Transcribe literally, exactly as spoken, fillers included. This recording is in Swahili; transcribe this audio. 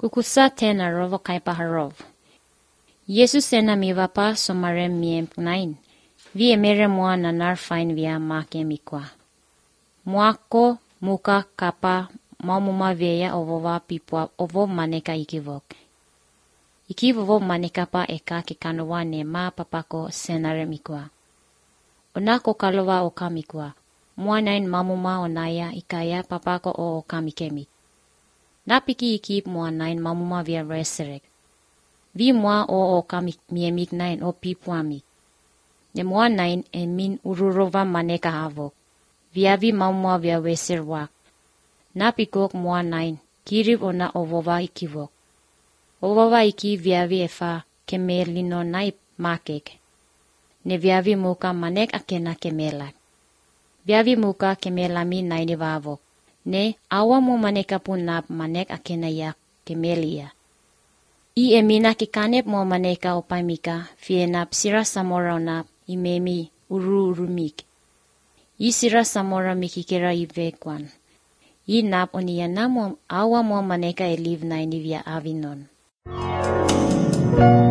Kukusa tena rovo kaipa harov. Yesus sena mivapa somare miem nain. Vi emere mua nanar fain via make mikwa. Muako muka kapa maumuma veya ovova pipua ovo maneka ikivok. Ikivovo maneka pa eka kikanowa ne ma papako senare mikwa. Onako kalowa oka mikwa. Mua nain mamuma onaya ikaya papako o oka mikemi. Napiki ikip mua nain mamuma via reserek. Vi mua o oka miemik nain o pipuami. Ne mua nain e min ururova maneka havok. Via vi mamuma via reserwak. Napikok mua nain kirib ona ovova ikivok. Ovova iki via vi efa kemelino naip makek. Ne via vi muka manek akena kemelak. Via vi muka kemelami naini vavok. Ne awamu maneka punap manek akena yak kemelia. I emina kikanep mo maneka opamika fienap sira samora onap imemi uru urumik. I sira samora mikikira ivekwan. I nap onia namo awa mo maneka eliv naini via avinon.